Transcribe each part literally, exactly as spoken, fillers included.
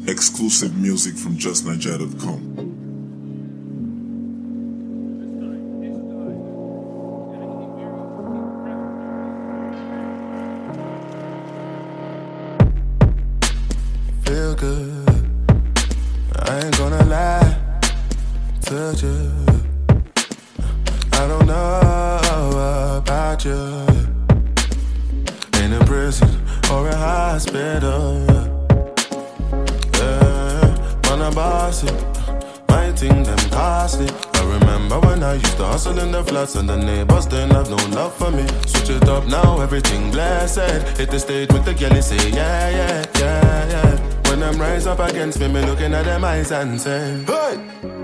Exclusive music from just niger dot com. Feel good, I ain't gonna lie to you. I don't know about you. In a prison or a hospital, yeah, man, I'm bossy. My thing, them costly. I remember when I used to hustle in the flats and the neighbors didn't have no love for me. Switch it up now, everything blessed. Hit the stage with the girl and say, yeah, yeah, yeah, yeah. When them rise up against me, me looking at them eyes and say, hey!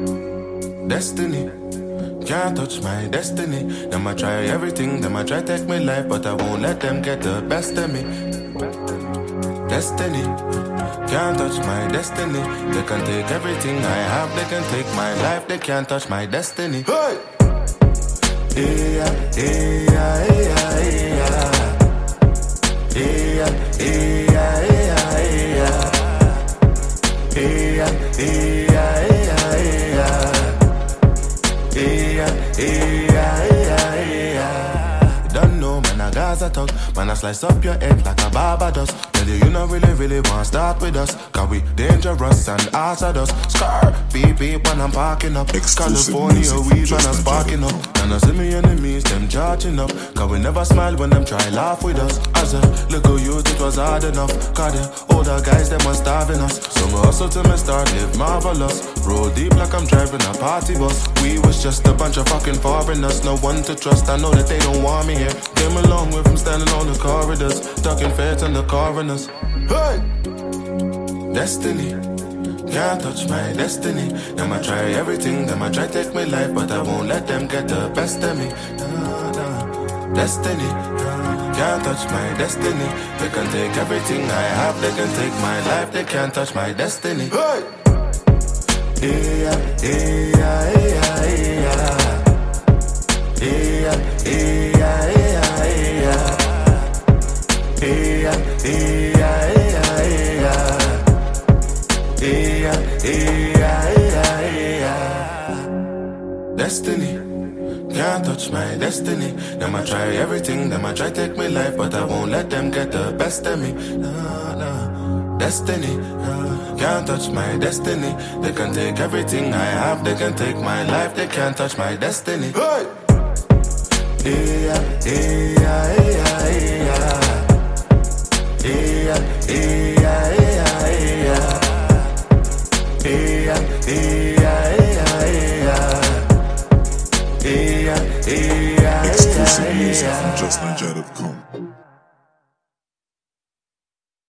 Destiny, can't touch my destiny. Them I try everything, them I try take me life, but I won't let them get the best of me. Destiny, can't touch my destiny. They can take everything I have, they can take my life, they can't touch my destiny. Hey! Yeah, yeah, yeah, yeah. Yeah, yeah, yeah, yeah. Yeah, yeah, yeah, yeah. Yeah, yeah, yeah, yeah. You don't know, man, I Gaza talk. Man, I slice up your head like a Barbados. Tell you, you not really, really want to start with us. Cause we dangerous and hazardous. Scar, beep, beep, when I'm parking up. Exclusive California weed when I'm just sparking up. And I see me enemies, them charging up. Cause we never smile when them try laugh with us. As a little youth, it was hard enough. Cause the older guys, them was starving us. So me hustle till me start live marvelous. Roll deep like I'm driving a party bus. We was just a bunch of fucking foreigners. No one to trust, I know that they don't want me here. Came along with them standing on the corridors. Talking feds and the coroners. Hey! Destiny, can't touch my destiny. Them I try everything, them I try take me life, but I won't let them get the best of me. Nah, nah. Destiny, can't touch my destiny. They can take everything I have, they can take my life, they can't touch my destiny. Hey! Yeah, yeah, yeah, yeah. Yeah, yeah, yeah, yeah. Yeah, yeah, yeah, yeah. Yeah, yeah, yeah, yeah. Destiny, can't touch my destiny. Them I try everything, them I try take me life, but I won't let them get the best of me. Nah, nah. Destiny, can't touch my destiny. They can take everything I have, they can take my life, they can't touch my destiny. Hey! Yeah, yeah, yeah, yeah. Yeah, yeah, yeah, yeah. Yeah, yeah, yeah, yeah. Yeah, yeah, Exclusive yeah, music yeah. from just niger dot com.